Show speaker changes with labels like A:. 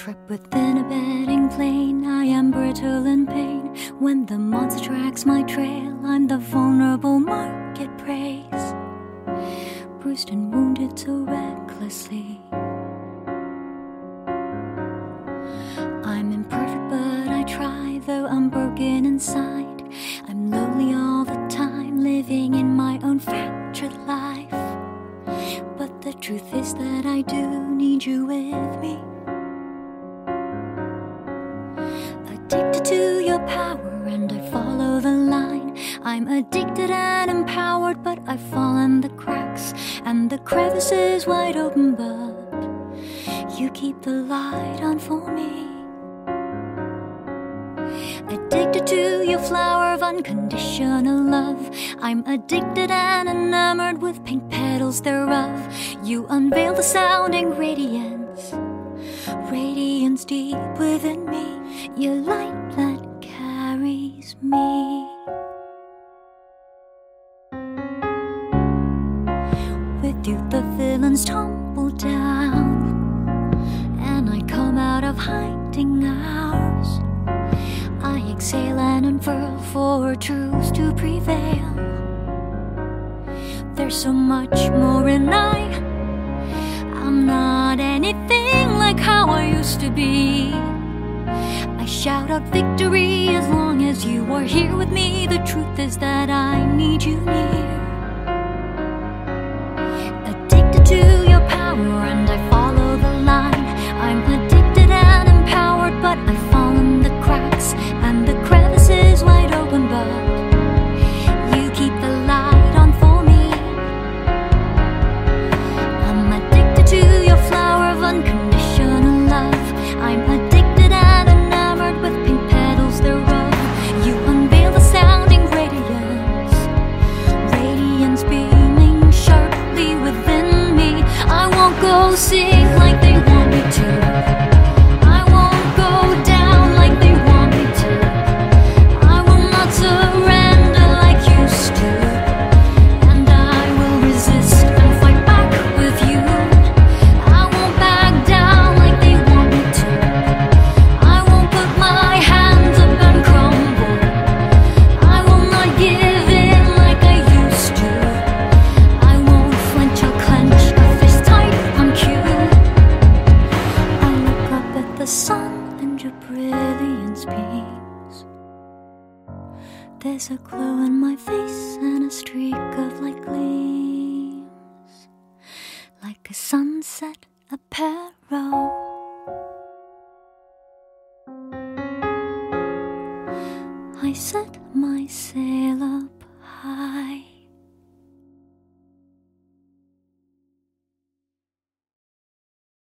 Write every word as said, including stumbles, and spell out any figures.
A: Trapped within a bedding plane, I am brittle in pain. When the monster tracks my trail, I'm the vulnerable market praise, bruised and wounded so recklessly. I'm imperfect but I try, though I'm broken inside. I'm lonely all the time, living in my own fractured life. But the truth is that I do need you with me. Addicted to your power and I follow the line. I'm addicted and empowered, but I fall in the cracks and the crevices wide open, but you keep the light on for me. Addicted to your flower of unconditional love. I'm addicted and enamored with pink petals thereof. You unveil the sounding radiance, radiance deep within me. Your light that carries me. With you the villains tumble down, and I come out of hiding hours. I exhale and unfurl for truth to prevail. There's so much more in I. I'm not anything like how I used to be. I shout out victory as long as you are here with me. The truth is that I need you near. Addicted to your power and I follow the line. I'm addicted and empowered, but I fall in the cracks and the crevices wide open, but you keep the light on for me. I'm addicted to your flower of unconditional love. I'm addicted and enamored with pink petals thereof. You unveil the sounding radiance, radiance beaming sharply within me. I won't go sing like they want me to. The sun and your brilliance beams. There's a glow in my face and a streak of light gleams, like a sunset apparel. I set my sail up